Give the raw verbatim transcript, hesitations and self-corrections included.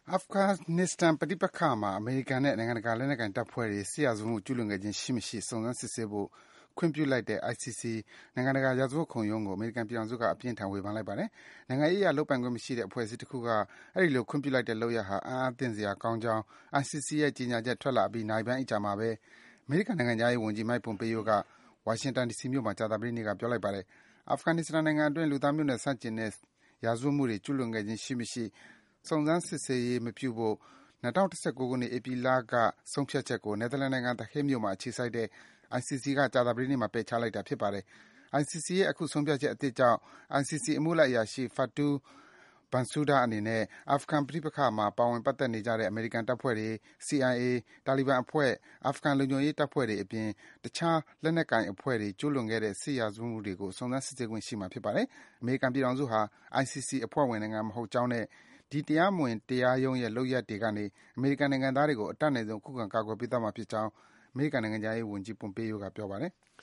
အာဖဂန်နစ္စတန်ပဋိပက္ခမှာအမေရိကန်နဲ့နိုင်ငံတကာလက်နက်ကိုင်တပ်ဖွဲ့တွေစစ်ရာဇဝတ်မှုကျူးလွန်ခဲ့ခြင်းရှိမရှိစုံစမ်းစစ်ဆေးဖို့ခွင့်ပြုလိုက်တဲ့ အိုင် စီ စီ နိုင်ငံတကာရာဇဝတ်ခုံရုံးကိုအမေရိကန်ပြည်ထောင်စုကအပြင်းထန်ဝေဖန်လိုက်ပါတယ်။နိုင်ငံရေးအရလုပ်ပိုင်ခွင့်မရှိတဲ့အဖွဲ့အစည်းတခုကအဲဒီလိုခွင့်ပြုလိုက်တဲ့လုပ်ရပ်ဟာအံ့အားသင့်စရာကောင်းကြောင်း အိုင် စီ စီ ရဲ့ကြေညာချက်ထွက်လာအပြီးနာရီပိုင်းအကြာမှာပဲအမေရိကန်နိုင်ငံခြားရေးဝန်ကြီး Mike Pompeo ကဝါရှင်တန် ဒီစီမြို့မှာကြာသပတေးနေ့ကပြောလိုက်ပါတယ်။ အာဖဂန်နစ္စတန်နိုင်ငံအတွင်းလူသားမျိုးနွယ်ဆန့်ကျင်တဲ့ရာဇဝတ်မှုတွေကျူးလွန်ခဲ့ခြင်းရှိမရှိစုံစမ်းစစ်ဆေးရေးမပြုဖို့၂၀၁၉ ခုနှစ်၊ ဧပြီလကဆုံးဖြတ်ချက်ကို နယ်သာလန်နိုင်ငံ၊ The Hague မြို့မှာအခြေစိုက်တဲ့ အိုင် စီ စီ က ကြာသပတေးနေ့မှာ ပယ်ချလိုက်တာဖြစ်ပါတယ်။ အိုင် စီ စီ ရဲ့ အခုဆုံးဖြတ်ချက်အသစ်ကြောင့် အိုင် စီ စီ အမှုလိုက်အရာရှိ Fatou Bensouda အနေနဲ့ အာဖဂန်ပဋိပက္ခမှာပါဝင်ပတ်သက်နေကြတဲ့ အမေရိကန်တပ်ဖွဲ့တွေ၊ စီ အိုင် အေ၊ တာလီဘန်အဖွဲ့၊ အာဖဂန်လုံခြုံရေးတပ်ဖွဲ့တွေအပြင် တခြားလက်နက်ကိုင်အဖွဲ့တွေကျူးလွန်ခဲ့တဲ့စစ်ရာဇဝတ်မှုတွေကိုစုံစမ်းစစ်ဆေးခွင့်ရှိမှာဖြစ်ပါတယ်။ အမေရိကန်ပြည်ထောင်စုဟာ အိုင် စီ စီ အဖွဲ့ဝင်နိုင်ငံမဟုတ်ကြောင်းနဲ့ ဒီတရားမဝင်တရားရုံးရဲ့လုပ်ရပ်တွေကနေ အမေရိကန်နိုင်ငံသားတွေကိုအတတ်နိုင်ဆုံးခုခံကာကွယ်ပေးသွားမှာဖြစ်ကြောင်း အမေရိကန်နိုင်ငံခြားရေးဝန်ကြီး Pompeo ကပြောပါတယ်။